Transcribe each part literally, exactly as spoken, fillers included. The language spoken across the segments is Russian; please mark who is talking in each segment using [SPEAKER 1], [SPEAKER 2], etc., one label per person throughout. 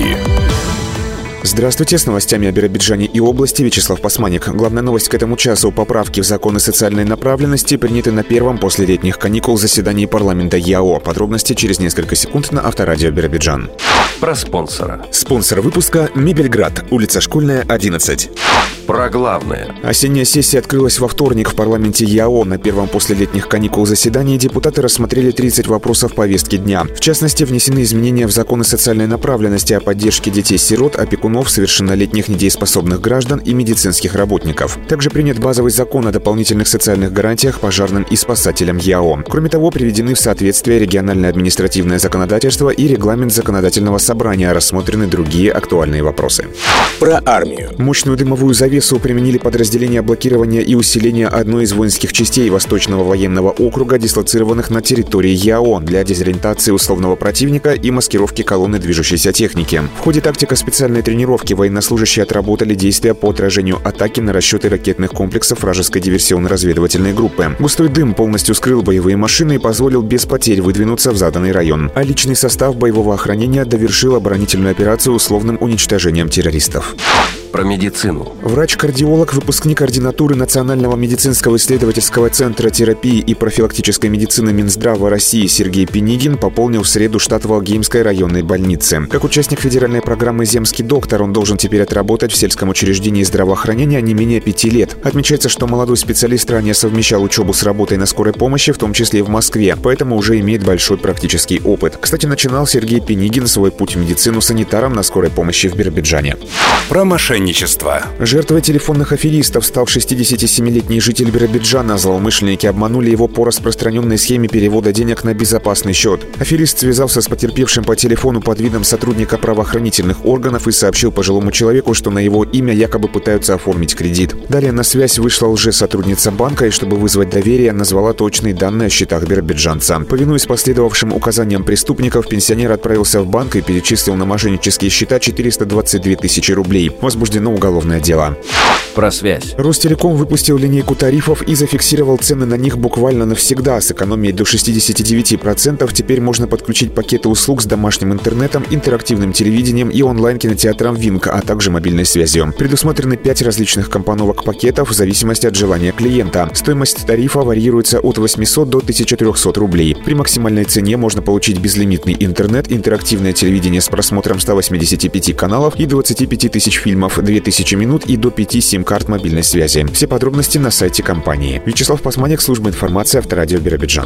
[SPEAKER 1] Новости.
[SPEAKER 2] Здравствуйте, с новостями о Биробиджане и области Вячеслав Пасманик. Главная новость к этому часу. Поправки в законы социальной направленности приняты на первом после летних каникул заседании парламента ЯО. Подробности через несколько секунд на Авторадио Биробиджан.
[SPEAKER 1] Про спонсора.
[SPEAKER 2] Спонсор выпуска – Мебельград, улица Школьная, одиннадцать.
[SPEAKER 1] Про главное.
[SPEAKER 2] Осенняя сессия открылась во вторник в парламенте ЯО. На первом после летних каникул заседании депутаты рассмотрели тридцать вопросов повестки дня. В частности, внесены изменения в законы социальной направленности о поддержке детей-сирот, опекунов, совершеннолетних недееспособных граждан и медицинских работников. Также принят базовый закон о дополнительных социальных гарантиях пожарным и спасателям ЯО. Кроме того, приведены в соответствие региональное административное законодательство и регламент законодательного собрания, рассмотрены другие актуальные вопросы.
[SPEAKER 3] Про армию.
[SPEAKER 2] Мощную дымовую завесу применили подразделения блокирования и усиления одной из воинских частей Восточного военного округа, дислоцированных на территории ЯО, для дезориентации условного противника и маскировки колонны движущейся техники. В ходе тактико-специальной тренировки военнослужащие отработали действия по отражению атаки на расчеты ракетных комплексов вражеской диверсионно-разведывательной группы. Густой дым полностью скрыл боевые машины и позволил без потерь выдвинуться в заданный район. А личный состав боевого охранения довершил оборонительную операцию условным уничтожением террористов.
[SPEAKER 1] Про медицину.
[SPEAKER 2] Врач-кардиолог, выпускник ординатуры Национального медицинского исследовательского центра терапии и профилактической медицины Минздрава России Сергей Пенигин пополнил в среду штат Валгеймской районной больницы. Как участник федеральной программы «Земский доктор» он должен теперь отработать в сельском учреждении здравоохранения не менее пяти лет. Отмечается, что молодой специалист ранее совмещал учебу с работой на скорой помощи, в том числе и в Москве, поэтому уже имеет большой практический опыт. Кстати, начинал Сергей Пенигин свой путь в медицину санитаром на скорой помощи в Биробиджане.
[SPEAKER 3] Про мошенничество.
[SPEAKER 2] Жертвой телефонных аферистов стал шестидесятисемилетний житель Биробиджана. Злоумышленники обманули его по распространенной схеме перевода денег на безопасный счет. Аферист связался с потерпевшим по телефону под видом сотрудника правоохранительных органов и сообщил пожилому человеку, что на его имя якобы пытаются оформить кредит. Далее на связь вышла лжесотрудница банка и, чтобы вызвать доверие, назвала точные данные о счетах биробиджанца. Повинуясь последовавшим указаниям преступников, пенсионер отправился в банк и перечислил на мошеннические счета четыреста двадцать две тысячи рублей. Возбуждено уголовное дело.
[SPEAKER 1] Про связь.
[SPEAKER 2] Ростелеком выпустил линейку тарифов и зафиксировал цены на них буквально навсегда. С экономией до шестидесяти девяти процентов теперь можно подключить пакеты услуг с домашним интернетом, интерактивным телевидением и онлайн-кинотеатром Винк, а также мобильной связью. Предусмотрены пять различных компоновок пакетов в зависимости от желания клиента. Стоимость тарифа варьируется от восьмисот до тысячи трехсот рублей. При максимальной цене можно получить безлимитный интернет, интерактивное телевидение с просмотром ста восьмидесяти пяти каналов и двадцати пяти тысяч фильмов, две тысячи минут и до пяти сим-карт мобильной связи. Все подробности на сайте компании. Вячеслав Пасманик, служба информации Авторадио Биробиджан.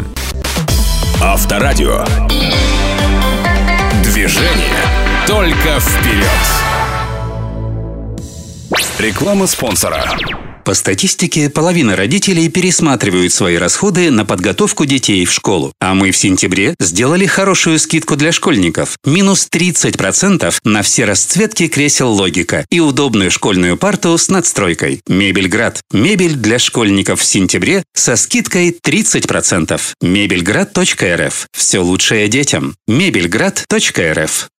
[SPEAKER 3] Авторадио. Движение только вперед. Реклама спонсора.
[SPEAKER 4] По статистике, половина родителей пересматривают свои расходы на подготовку детей в школу. А мы в сентябре сделали хорошую скидку для школьников. Минус тридцать процентов на все расцветки кресел «Логика» и удобную школьную парту с надстройкой. Мебельград. Мебель для школьников в сентябре со скидкой тридцать процентов. мебельград точка эр эф. Все лучшее детям. мебельград точка эр эф.